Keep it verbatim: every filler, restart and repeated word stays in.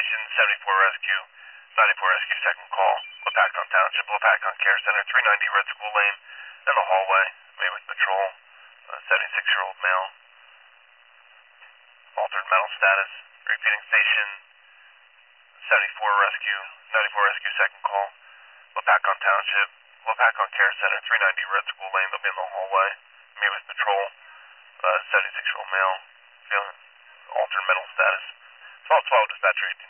Station, seventy-four Rescue, ninety-four Rescue, second call. Lapacon Township, Lapacon Care Center, three ninety Red School Lane, in the hallway, made with patrol, uh, seventy-six-year-old male. Altered mental status. Repeating station, seventy-four Rescue, ninety-four Rescue, second call. Lapacon Township, Lapacon Care Center, three ninety Red School Lane, they'll be in the hallway, made with patrol, uh, seventy-six-year-old male, feeling altered mental status. twelve twelve, dispatcher eighteen.